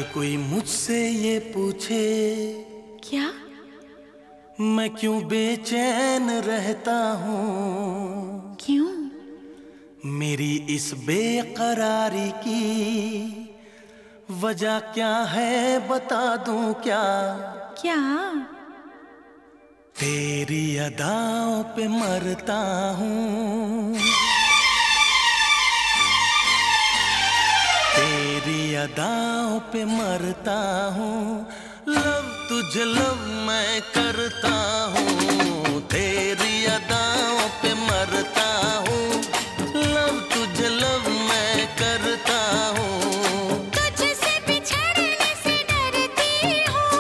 कोई मुझसे ये पूछे क्या मैं क्यों बेचैन रहता हूँ, क्यों? मेरी इस बेकरारी की वजह क्या है बता दूं क्या? क्या? तेरी अदाओं पे मरता हूँ, तेरी अदाओं पे मरता हूँ। लव तुझे लव मैं करता हूँ, तेरी अदाओं पे मरता हूँ। लव तुझे लव मैं करता हूँ। तुझसे बिछड़ने से डरती हूँ,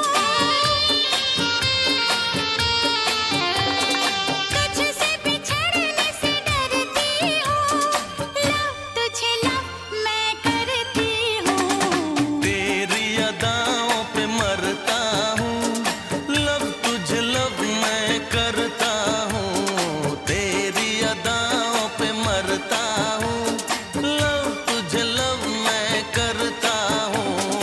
तुझसे बिछड़ने से डरती हूँ। लव तुझे लव मैं करती हूँ, तेरी अदाओं पे मरता हूँ। लव तुझे लव मैं करता हूँ, तेरी अदाओं पे मरता हूँ। लव तुझे लव मैं करता हूँ।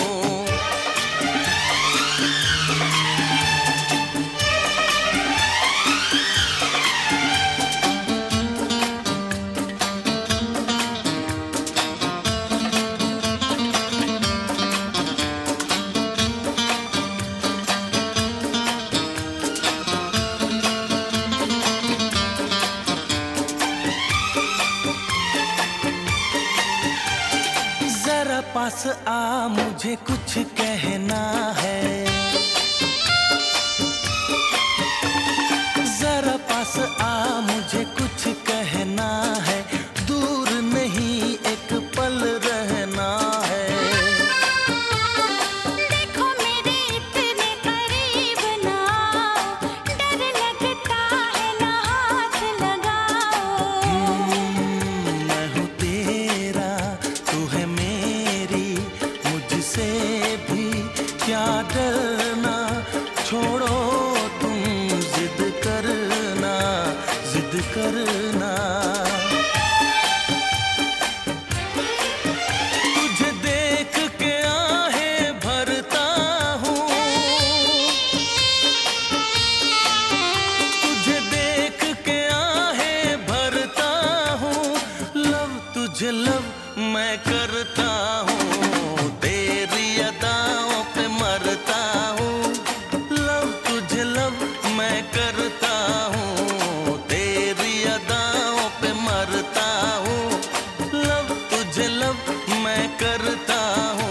जरा पास आ मुझे कुछ कहना है, जरा पास आ मुझे कुछ कहना है। दूर नहीं एक पल रहना है। देखो मेरे इतने करीब ना आओ, डर लगता है ना हाथ लगाओ। मैं हूँ तेरा तू है मेरी, मुझसे भी क्या डरना। छोड़ो तुम जिद करना, जिद करना। तुझे देख के आहें भरता हूँ, तुझे देख के आहें भरता हूँ। लव तुझे लव मैं करता हूँ, तेरी अदाओं पे मरता हूँ। लव तुझे लव मैं करता हूँ, तेरी अदाओं पे मरता हूँ। लव तुझे लव मैं करता हूँ।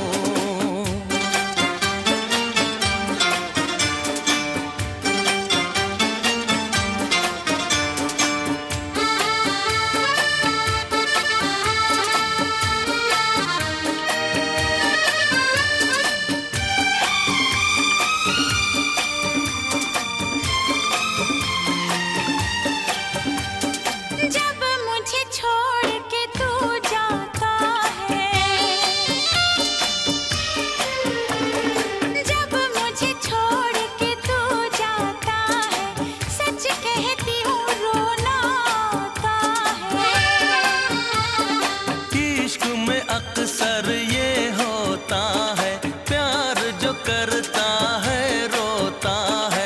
जब मुझे छोड़ के तू जाता है, जब मुझे छोड़ के तू जाता है, सच कहती हूँ रोना आता है। इश्क में अक्सर ये होता है, प्यार जो करता है रोता है।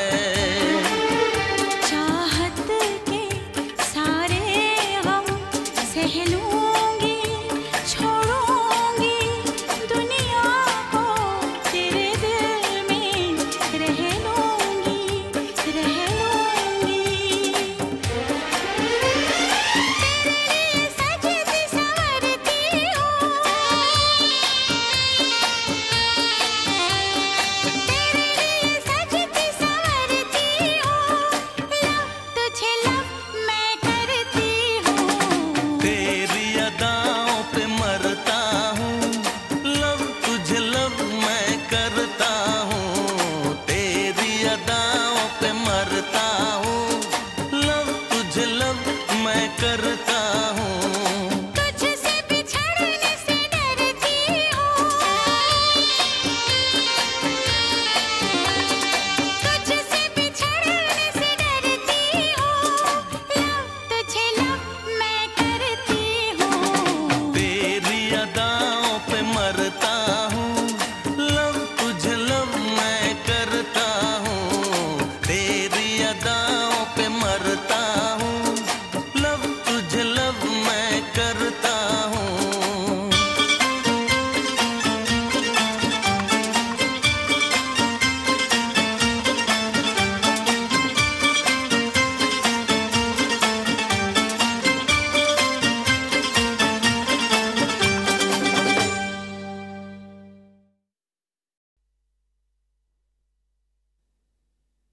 चाहत के सारे गम सह लूंगी, छोड़ूंगी दुनिया को, तेरे दिल में रह लूंगी, रह लूंगी। तेरे लिए सजती संवरती हूँ, तेरे लिए सजती संवरती हूँ। लव तुझे लव मैं करती हूँ, तेरी अदाओं पे मरता हूँ। लव तुझे लव मैं करता हूँ, तेरी अदाओं पे मरता हूँ। लव तुझे लव मैं करता हूँ। तुझसे बिछड़ने से डरती हूँ, तुझसे बिछड़ने से डरती हूँ। लव तुझे लव मैं करती हूँ, तेरी अदाओं पे मरता